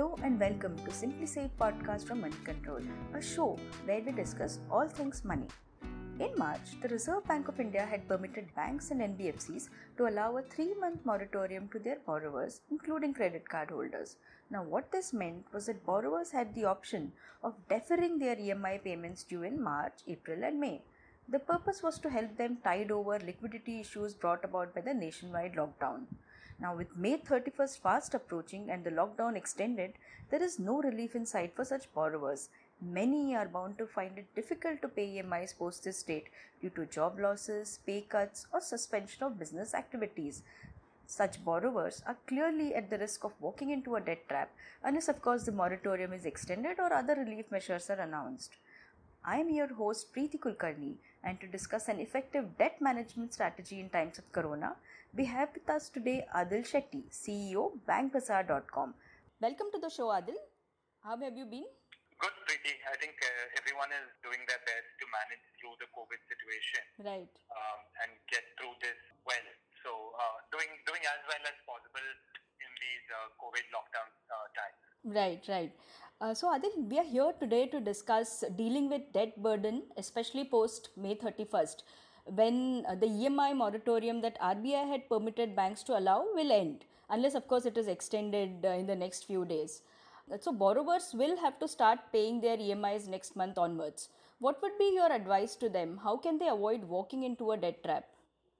Hello and welcome to Simply Safe podcast from Money Control, a show where we discuss all things money. In March, the Reserve Bank of India had permitted banks and NBFCs to allow a 3-month moratorium to their borrowers, including credit card holders. Now, what this meant was that borrowers had the option of deferring their EMI payments due in March, April, and May. The purpose was to help them tide over liquidity issues brought about by the nationwide lockdown. Now, with May 31st fast approaching and the lockdown extended, there is no relief in sight for such borrowers. Many are bound to find it difficult to pay EMIs post this date due to job losses, pay cuts, or suspension of business activities. Such borrowers are clearly at the risk of walking into a debt trap unless, of course, the moratorium is extended or other relief measures are announced. I am your host Preeti Kulkarni, and to discuss an effective debt management strategy in times of corona, we have with us today Adil Shetty, CEO, BankBazaar.com. Welcome to the show, Adil. How have you been? Good, Preeti. I think everyone is doing their best to manage through the COVID situation, Right. And get through this well. So, doing as well as possible in these COVID lockdown times. Right. So, Adil, we are here today to discuss dealing with debt burden, especially post May 31st, when the EMI moratorium that RBI had permitted banks to allow will end, unless, of course, it is extended in the next few days. So, borrowers will have to start paying their EMIs next month onwards. What would be your advice to them? How can they avoid walking into a debt trap?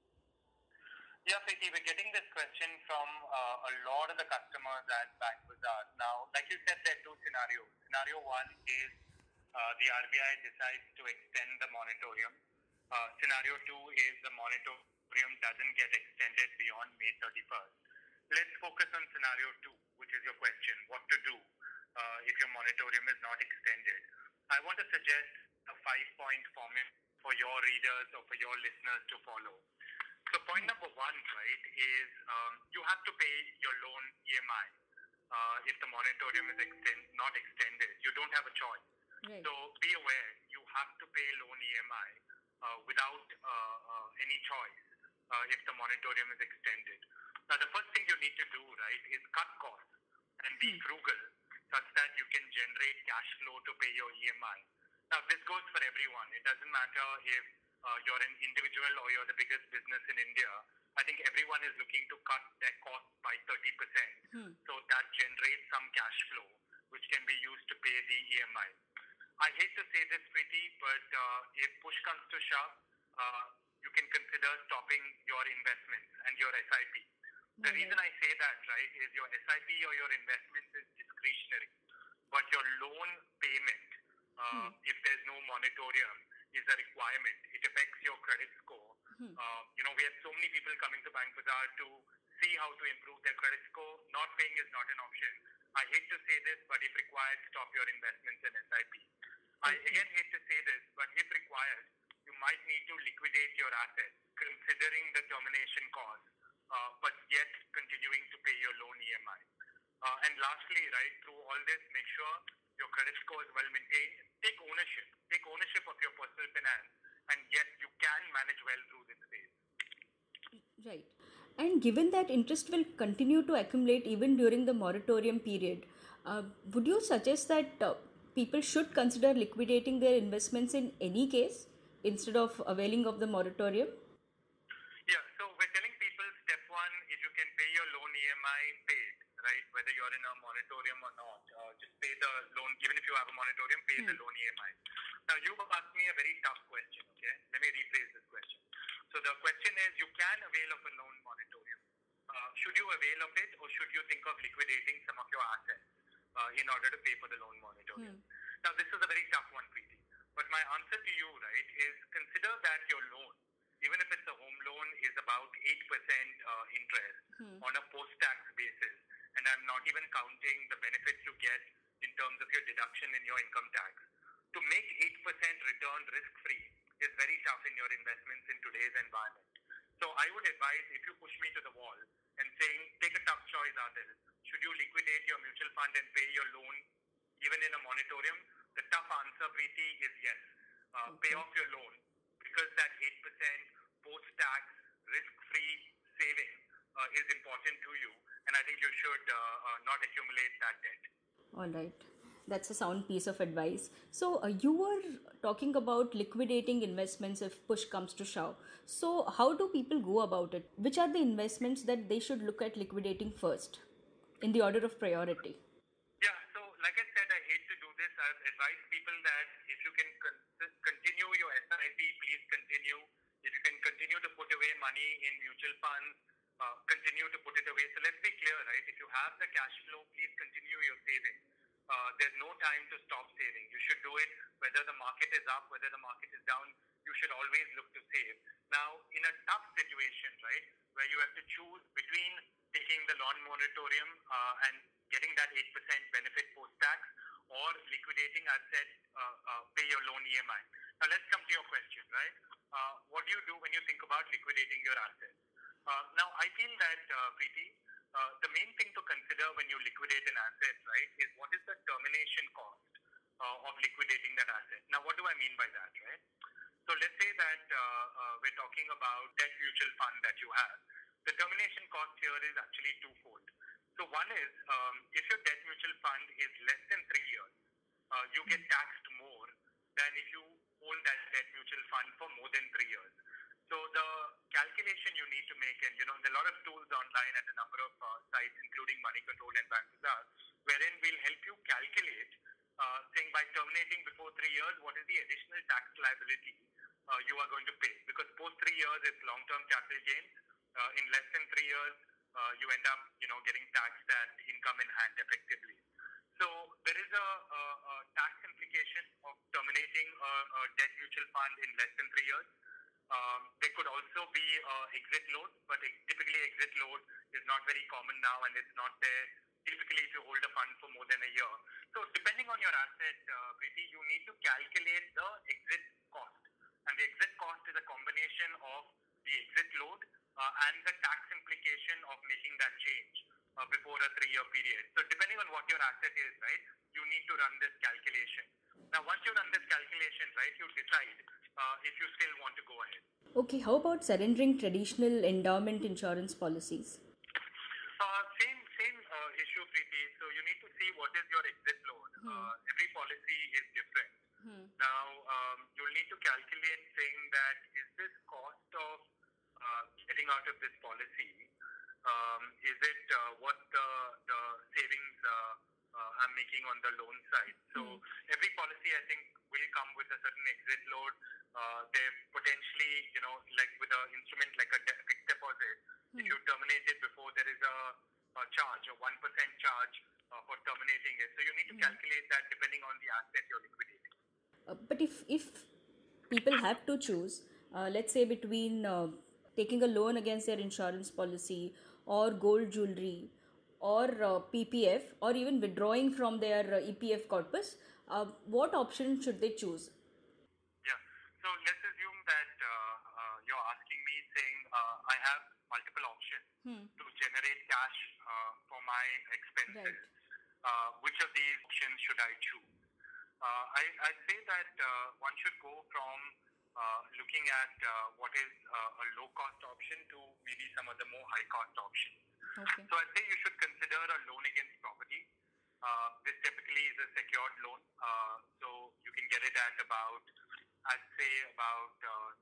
Yeah, Preeti, we're getting this question from a lot of the customers at Bank Bazaar. Now, like you said, there are two scenarios. Scenario one is the RBI decides to extend the moratorium. Scenario two is the moratorium doesn't get extended beyond May 31st. Let's focus on scenario two, which is your question, what to do if your moratorium is not extended. I want to suggest a 5-point formula for your readers or for your listeners to follow. So point number one, right, is you have to pay your loan EMI if the moratorium is not extended. You don't have a choice. Right. So be aware, you have to pay loan EMI without any choice if the moratorium is extended. Now, the first thing you need to do, right, is cut costs and be frugal such that you can generate cash flow to pay your EMI. Now, this goes for everyone. It doesn't matter if you're an individual or you're the biggest business in India. I think everyone is looking to cut their costs by 30%. So that generates some cash flow, which can be used to pay the EMI. I hate to say this, Preeti, but if push comes to shove, you can consider stopping your investments and your SIP. The reason I say that, right, is your SIP or your investments is discretionary, but your loan payment, if there's no moratorium, is a requirement. It affects your credit score. We have so many people coming to Bank Bazaar to see how to improve their credit score. Not paying is not an option. I hate to say this, but if required, stop your investments in SIP. I again hate to say this, but if required, you might need to liquidate your assets, considering the termination cost, but yet continuing to pay your loan EMI. And lastly, right, through all this, make sure your credit score is well maintained. Take ownership of your personal finance, and yet you can manage well through this phase. Right. And given that interest will continue to accumulate even during the moratorium period, would you suggest that people should consider liquidating their investments in any case instead of availing of the moratorium? Yeah, so we're telling people step one is you can pay your loan EMI paid, right? Whether you're in a moratorium or not, just pay the loan. Even if you have a moratorium, pay the loan EMI. Now, you've asked me a very tough question, okay? Let me rephrase this question. So the question is, you can avail of a loan moratorium. Should you avail of it, or should you think of liquidating some of your assets in order to pay for the loan moratorium? Now, this is a very tough one, Preeti. But my answer to you, right, is consider that your loan, even if it's a home loan, is about 8% interest on a post-tax basis. And I'm not even counting the benefits you get in terms of your deduction in your income tax. To make 8% return risk-free is very tough in your investments in today's environment. So I would advise, if you push me to the wall and saying, take a tough choice, Adil, should you liquidate your mutual fund and pay your loan even in a moratorium? The tough answer, Preeti, is yes. Pay off your loan, because that 8% post-tax risk-free saving is important to you, and I think you should not accumulate that debt. All right. That's a sound piece of advice. So, you were talking about liquidating investments if push comes to shove. So, how do people go about it? Which are the investments that they should look at liquidating first in the order of priority? Yeah, so like I said, I hate to do this. I've advised people that if you can continue your SIP, please continue. If you can continue to put away money in mutual funds, continue to put it away. So let's be clear, right? If you have the cash flow, please continue your saving. There's no time to stop saving. You should do it whether the market is up, whether the market is down. You should always look to save. Now, in a tough situation, right, where you have to choose between taking the loan moratorium and getting that 8% benefit post-tax or liquidating, I've said, pay your loan EMI. Now, let's come to your question, right? What do you do when you think about liquidating your assets? Now, I feel that, Preeti, the main thing to consider when you liquidate an asset, right, is what is the termination cost of liquidating that asset. Now, what do I mean by that, right? So let's say that we're talking about debt mutual fund that you have. The termination cost here is actually twofold. So one is, if your debt mutual fund is less than 3 years, you get taxed more than if you hold that debt mutual fund for more than 3 years. So the calculation you need to make, and there are a lot of tools online at a number of sites, including Money Control and Bankbazaar, wherein we'll help you calculate, saying by terminating before 3 years, what is the additional tax liability you are going to pay? Because post 3 years, it's long-term capital gains. In less than 3 years, you end up, getting taxed at income in hand effectively. So there is a tax implication of terminating a debt mutual fund in less than 3 years. There could also be exit load, but typically exit load is not very common now, and it's not there typically if you hold a fund for more than a year. So depending on your asset, Preeti, you need to calculate the exit cost. And the exit cost is a combination of the exit load and the tax implication of making that change before a 3-year period. So depending on what your asset is, right, you need to run this calculation. Now, once you run this calculation, right, you decide if you still want to go ahead. Okay, how about surrendering traditional endowment insurance policies? Same issue, Preeti. So you need to see what is your exit load. Every policy is different. Now, you'll need to calculate saying that is this cost of getting out of this policy, is it what the savings I'm making on the loan side? So every policy, I think, will come with a certain exit load. They potentially, like with an instrument like a fixed deposit, if you terminate it before, there is a charge, a 1% charge for terminating it. So you need to calculate that depending on the asset you're liquidating. But if people have to choose, let's say between taking a loan against their insurance policy or gold jewelry or PPF or even withdrawing from their EPF corpus, what option should they choose? Yeah. So let's assume that you're asking me saying I have multiple options to generate cash for my expenses. Right. Which of these options should I choose? I'd say that one should go from looking at what is a low-cost option to maybe some of the more high-cost options. Okay. So I'd say you should consider a loan against property. This typically is a secured loan. So you can get it at about, I'd say about 9, 10,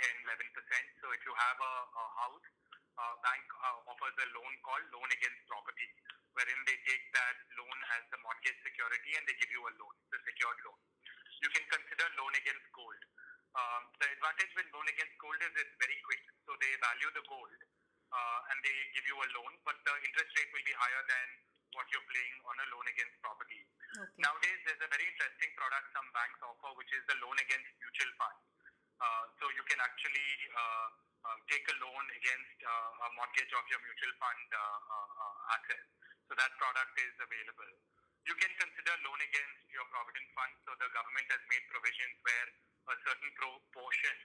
11%. So if you have a house, bank offers a loan called loan against property, wherein they take that loan as the mortgage security and they give you a loan, the secured loan. You can consider loan against gold. The advantage with loan against gold is it's very quick. So they value the gold and they give you a loan, but the interest rate will be higher than what you're paying on a loan against property. Okay. Nowadays, there's a very interesting product some banks offer, which is the loan against mutual fund. So you can actually take a loan against a mortgage of your mutual fund asset. So that product is available. You can consider loan against your provident fund. So the government has made provisions where a certain proportion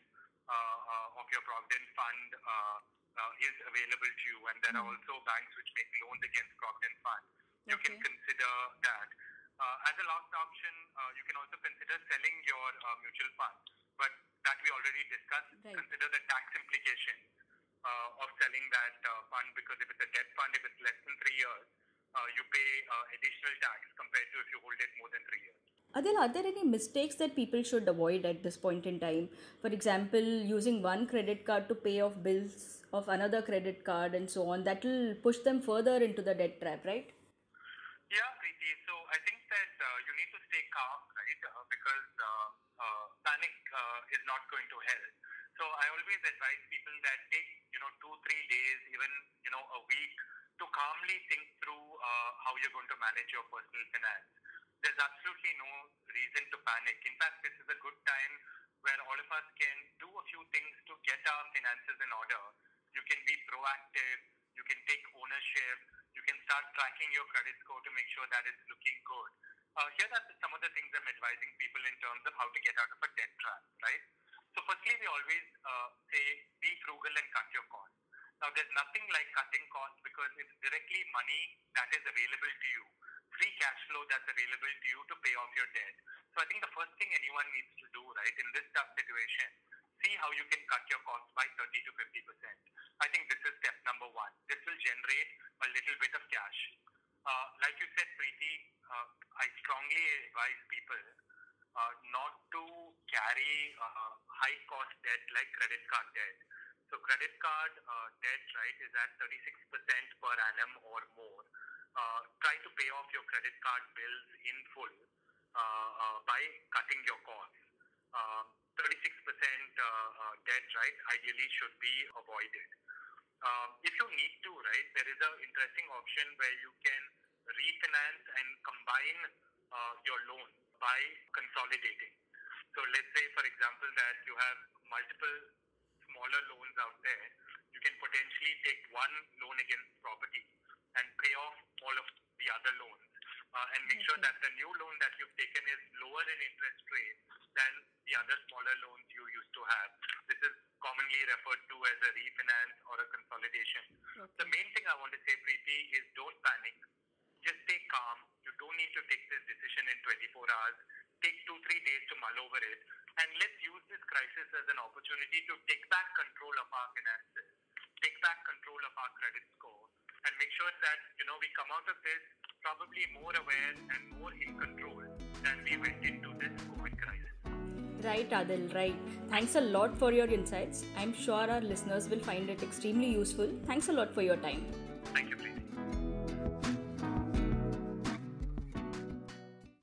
of your provident fund is available to you, and there are also banks which make loans against provident fund. You can consider that. As a last option, you can also consider selling your mutual fund, but that we already discussed. Right. Consider the tax implication of selling that fund, because if it's a debt fund, if it's less than 3 years, you pay additional tax compared to if you hold it more than 3 years. Adil, are there any mistakes that people should avoid at this point in time? For example, using one credit card to pay off bills of another credit card and so on, that will push them further into the debt trap, right? Yeah, Preeti. So I think that you need to stay calm, right? Because panic is not going to help. So I always advise people that take 2-3 days, even a week, to calmly think through how you're going to manage your personal finance. There's absolutely no reason to panic. In fact, this is a good time where all of us can do a few things to get our finances in order. You can be proactive. You can take ownership. You can start tracking your credit score to make sure that it's looking good. Here are some of the things I'm advising people in terms of how to get out of a debt trap, right? So firstly, we always say be frugal and cut your costs. Now, there's nothing like cutting costs because it's directly money that is available to you, free cash flow that's available to you to pay off your debt. So I think the first thing anyone needs to do, right, in this tough situation, see how you can cut your costs by 30 to 50%. I think this is step number one. This will generate a little bit of cash. Like you said, Preeti, I strongly advise people not to carry high-cost debt like credit card debt. So credit card debt, right, is at 36% per annum or more. Try to pay off your credit card bills in full by cutting your costs. 36% debt, right, ideally should be avoided. If you need to, right, there is an interesting option where you can refinance and combine your loan by consolidating. So let's say, for example, that you have multiple smaller loans out there. You can potentially take one loan against property and pay off all of the other loans and make sure that the new loan that you've taken is lower in interest rate than the other smaller loans you used to have. This is commonly referred to as a refinance or a consolidation. Okay. The main thing I want to say, Preeti, is don't panic. Just stay calm. You don't need to take this decision in 24 hours. Take 2-3 days to mull over it. And let's use this crisis as an opportunity to take back control of our finances, take back control of our credit score, and make sure that, we come out of this probably more aware and more in control than we went into this COVID crisis. Right, Adil, right. Thanks a lot for your insights. I'm sure our listeners will find it extremely useful. Thanks a lot for your time.